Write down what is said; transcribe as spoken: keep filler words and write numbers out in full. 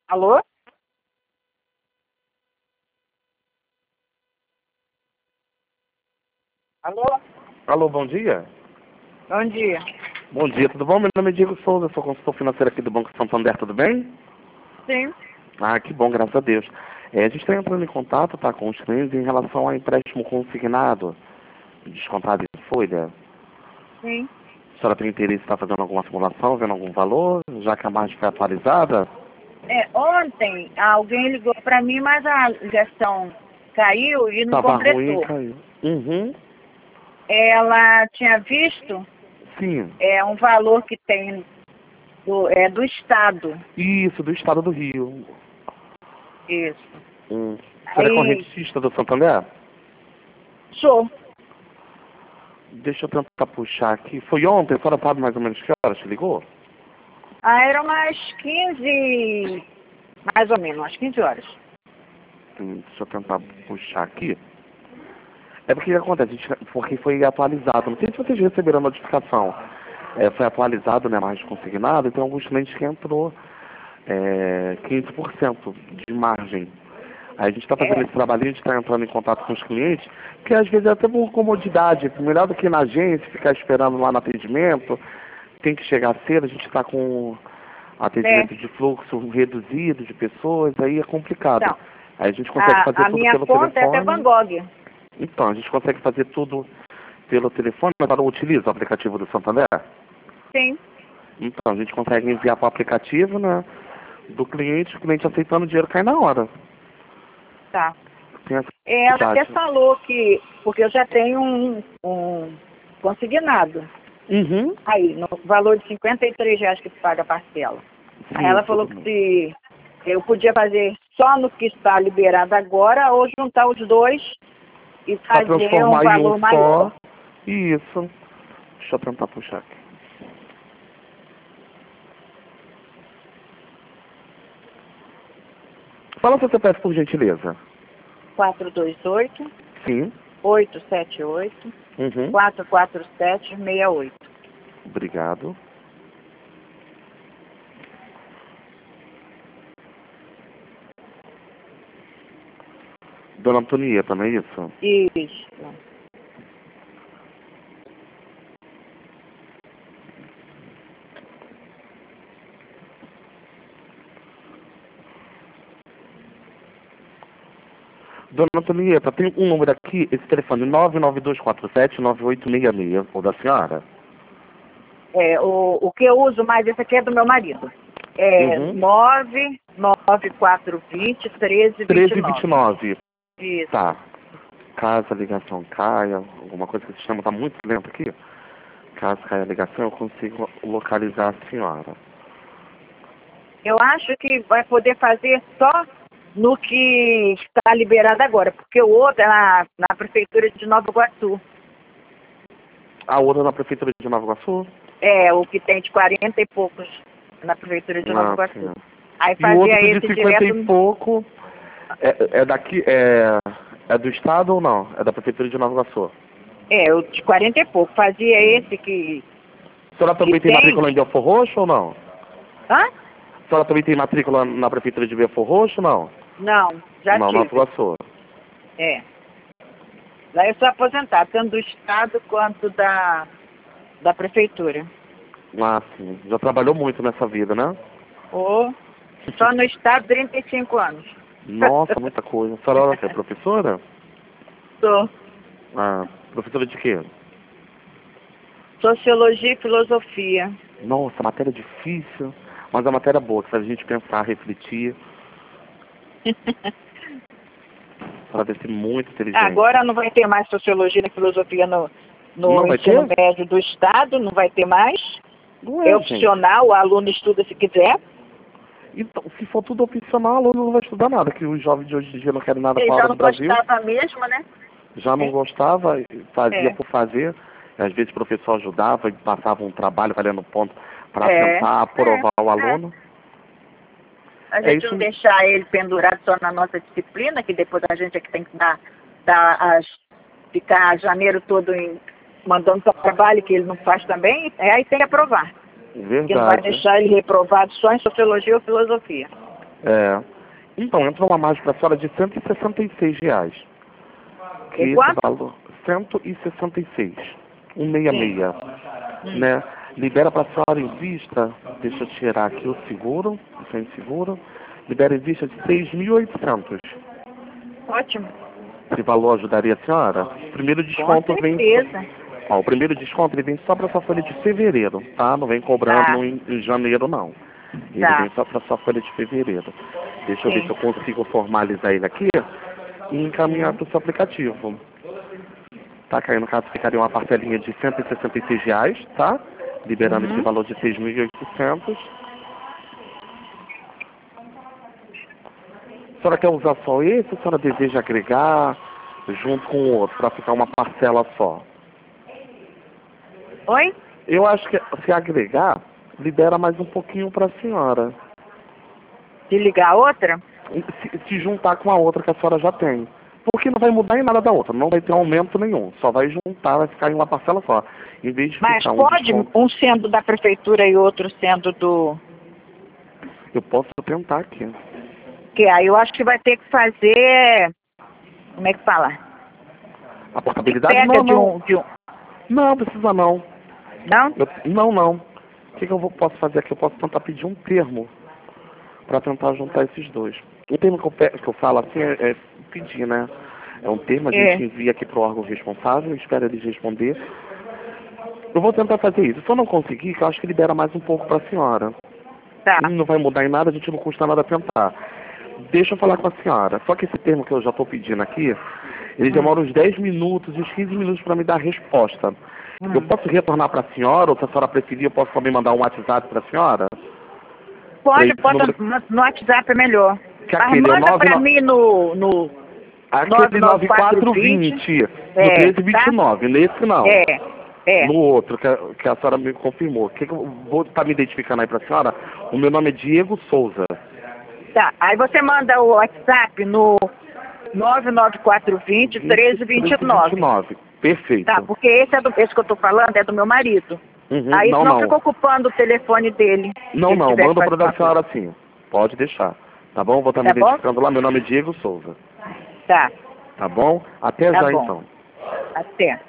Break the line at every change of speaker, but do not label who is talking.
Alô? Alô?
Alô, bom dia.
Bom dia.
Bom dia, tudo bom? Meu nome é Diego Souza, sou consultor financeiro aqui do Banco Santander, tudo bem?
Sim.
Ah, que bom, graças a Deus. É, a gente está entrando em contato, tá, com os clientes em relação ao empréstimo consignado, descontado em folha.
Sim.
A senhora tem interesse em estar fazendo alguma simulação, vendo algum valor, já que a margem foi atualizada?
É, ontem alguém ligou para mim, mas a ligação caiu e não
Tava ruim,
completou.
caiu. Uhum.
Ela tinha visto
Sim.
é, um valor que tem do, é, do Estado.
Isso, do estado do Rio.
Isso.
Hum. Será
Aí,
correntista do Santander?
sou.
Deixa eu tentar puxar aqui. Foi ontem, a senhora sabe mais ou menos que horas te ligou?
Ah, eram umas quinze, mais ou menos, umas quinze horas.
Hum, deixa eu tentar puxar aqui. É porque o que acontece, a gente- porque foi atualizado. Não sei se vocês receberam a notificação. É, foi atualizado, né, mais consignado, então alguns clientes que entrou é, quinze por cento de margem. Aí a gente está fazendo
É,
esse trabalhinho de estar entrando em contato com os clientes, que às vezes é até por comodidade, melhor do que na agência, ficar esperando lá no atendimento, tem que chegar cedo, a gente está com
é.
atendimento de fluxo reduzido de pessoas, aí é complicado.
Então,
Aí a gente consegue fazer
a, a
tudo
minha
pelo
conta é até Van
telefone.
Gogh.
Então, a gente consegue fazer tudo pelo telefone, mas ela utiliza o aplicativo do Santander?
Sim.
Então, a gente consegue enviar para o aplicativo, né, do cliente, o cliente aceitando o dinheiro cai na hora.
Tá.
Tem essa
Ela até
facilidade.
falou que, porque eu já tenho um, um consignado
Uhum.
aí, no valor de cinquenta e três reais que paga a parcela. Aí
Sim,
ela falou
tudo
que
bem.
se eu podia fazer só no que está liberado agora ou juntar os dois e
Para
fazer um
transformar em
valor
um
maior.
só. Isso. Deixa eu tentar puxar aqui. Fala seu C P F, por gentileza.
quatro dois oito,
Sim.
oito sete oito,
Uhum.
quatro quatro sete, seis oito.
Obrigado. Dona Antonieta, não é isso?
Isso.
Dona Antonieta, tem um número aqui, esse telefone nove nove dois quatro sete nove oito seis seis, o da senhora?
É, o, o que eu uso mais, esse aqui é do meu marido. É
Uhum.
nove nove quatro dois zero, treze vinte e
treze vinte e
nove.
nove.
Isso.
Tá. Caso a ligação caia, alguma coisa que o sistema está muito lento aqui, caso caia a ligação, eu consigo localizar a senhora.
Eu acho que vai poder fazer só no que está liberado agora, porque o outro é na, na prefeitura de Nova Iguaçu.
A outra na prefeitura de Nova Iguaçu?
É, o que tem de quarenta e poucos na prefeitura de Nova
Ah, sim.
Iguaçu. Aí
E o
fazia
outro de
esse
cinquenta
direto.
e pouco, é, é daqui, é, é do estado ou não? É da prefeitura de Nova Iguaçu?
É, o de quarenta e pouco. Fazia esse que,
A senhora
que
também tem
tem.
matrícula em Belfor Roxo ou não?
Hã?
A senhora também tem matrícula na prefeitura de Belfor Roxo ou não?
Não, já
Não, Nova
tive.
Iguaçu.
É. Lá eu sou aposentada, tanto do Estado quanto da, da Prefeitura.
Ah, sim. Já trabalhou muito nessa vida, né?
Ou só no Estado, trinta e cinco anos.
Nossa, muita coisa. A senhora é professora?
Sou.
Ah, professora de quê?
Sociologia e Filosofia.
Nossa, matéria difícil, mas é uma matéria boa, que faz a gente pensar, refletir. Ela deve ser muito inteligente.
Agora não vai ter mais Sociologia e Filosofia no, no
Não vai
ensino
ter?
médio do Estado, não vai ter mais.
Não
É
é, gente.
opcional, o aluno estuda se quiser.
Então, se for tudo opcional, o aluno não vai estudar nada, que os jovens de hoje em dia não querem nada com
Ele
a
já
aula
não
do Brasil.
gostava mesmo, né?
Já não
É.
gostava, fazia
É.
por fazer. Às vezes o professor ajudava e passava um trabalho valendo ponto para
É.
tentar aprovar
É.
o
É.
aluno.
A
É
gente
isso.
não deixar ele pendurado só na nossa disciplina, que depois a gente é que tem que dar, dar as, ficar janeiro todo em, mandando trabalho que ele não faz também, é, aí tem que aprovar. Porque não vai
Verdade.
deixar ele reprovado só em Sociologia ou Filosofia.
É. Então, entrou uma margem para a senhora de cento e sessenta e seis reais. Que
E
esse
quanto?
valor, cento e sessenta e seis. cento e sessenta e seis.
Hum.
Né? Libera para a senhora em vista, deixa eu tirar aqui o seguro, sem seguro, libera em vista de seis mil e oitocentos.
Ótimo.
Esse valor ajudaria a senhora? O primeiro desconto
Com
vem...
certeza.
Ó, o primeiro desconto ele vem só para sua folha de fevereiro, tá? Não vem cobrando
Tá.
em, em janeiro, não. Ele
Tá.
vem só para sua folha de fevereiro. Deixa eu ver
Sim.
se eu consigo formalizar ele aqui e encaminhar para o seu aplicativo. Tá, que aí no caso ficaria uma parcelinha de cento e sessenta e seis reais, tá? Liberando
Uhum.
esse valor de seis mil e oitocentos. A senhora quer usar só esse ou a senhora deseja agregar junto com o outro para ficar uma parcela só?
Oi?
Eu acho que se agregar, libera mais um pouquinho para a senhora.
De ligar a outra?
Se, se juntar com a outra que a senhora já tem. Porque não vai mudar em nada da outra, não vai ter aumento nenhum. Só vai juntar, vai ficar em uma parcela só. Em vez de
Mas
ficar um
pode
desconto,
um sendo da prefeitura e outro sendo do...
eu posso tentar aqui.
Que aí eu acho que vai ter que fazer... Como é que fala?
A portabilidade
Pega
não,
de
não.
um, de um...
Não, precisa não.
Não?
Eu, não, não. O que, que eu vou, posso fazer aqui? Eu posso tentar pedir um termo para tentar juntar esses dois. O termo que eu, pe- que eu falo assim é, é pedir, né? É um termo, a
É.
gente envia aqui para o órgão responsável, espera eles responder. Eu vou tentar fazer isso. Se eu não conseguir, que eu acho que libera mais um pouco para a senhora.
Tá.
Não vai mudar em nada, a gente não custa nada tentar. Deixa eu falar com a senhora. Só que esse termo que eu já estou pedindo aqui, ele
Hum.
demora uns dez minutos, uns quinze minutos para me dar a resposta.
Hum.
Eu posso retornar para a senhora, ou se a senhora preferir, eu posso também mandar um WhatsApp para a senhora?
Pode,
Esse
pode
número-
no no WhatsApp é melhor.
Que
Mas
aquele é o
manda
nove
pra
no-
mim no... no
Aquele nove quatro vinte, no
É,
treze vinte e nove, nesse não.
É, é.
No outro, que a, que a senhora me confirmou. Que que eu vou estar me identificando aí para a senhora? O meu nome é Diego Souza.
Tá. Aí você manda o WhatsApp no nove nove quatro dois zero, um três dois nove.
Perfeito.
Tá, porque esse, é do, esse que eu tô falando é do meu marido.
Uhum.
Aí
Não,
não
não.
fica ocupando o telefone dele.
Não,
se ele
não.
tiver que
Manda
fazer
para
uma
a senhora sim. Pode deixar. Tá bom? Vou estar me
Tá bom?
identificando lá. Meu nome é Diego Souza.
coisa. Tá,
Tá bom? Até
tá
já
bom.
então.
Até.